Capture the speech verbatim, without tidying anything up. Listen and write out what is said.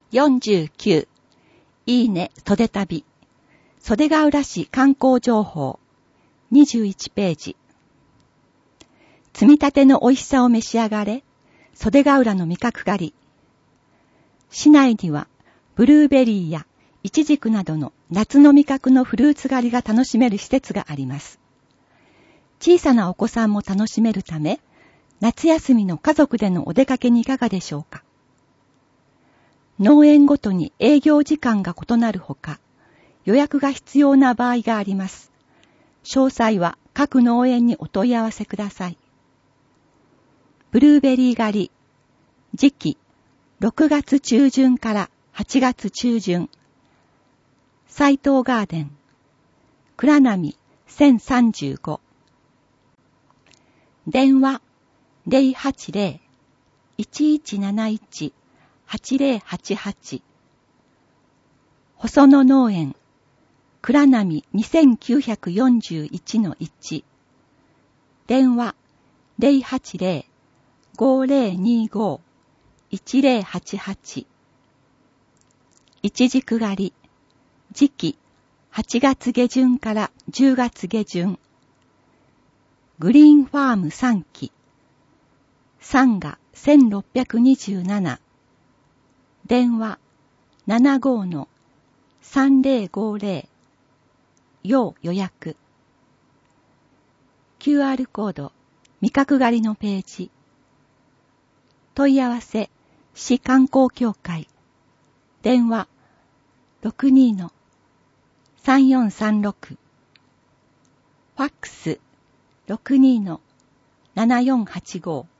よんじゅうきゅういいね袖旅袖ヶ浦市観光情報にじゅういちページ。摘み立ての美味しさを召し上がれ袖ヶ浦の味覚狩り。市内にはブルーベリーやイチジクなどの夏の味覚のフルーツ狩りが楽しめる施設があります。小さなお子さんも楽しめるため、夏休みの家族でのお出かけにいかがでしょうか。農園ごとに営業時間が異なるほか、予約が必要な場合があります。詳細は各農園にお問い合わせください。ブルーベリー狩り、時期、ろくがつ中旬からはちがつ中旬。斉藤ガーデン、倉波せんさんじゅうご。電話 ゼロはちゼロ いちいちなないち はちゼロはちはち。細野農園、倉波にせんきゅうひゃくよんじゅういちのいち。電話 ゼロはちゼロ ごゼロにご いちゼロはちはち。いちじく狩り、時期はちがつ下旬からじゅうがつ下旬。グリーンファームさんき、さんがせんろっぴゃくにじゅうなな。電話 ななご の さんゼロごゼロ。要予約。キューアール コード、味覚狩りのページ。問い合わせ、市観光協会。電話 ろくにのさんよんさんろく。ファックス ろくにのななよんはちご。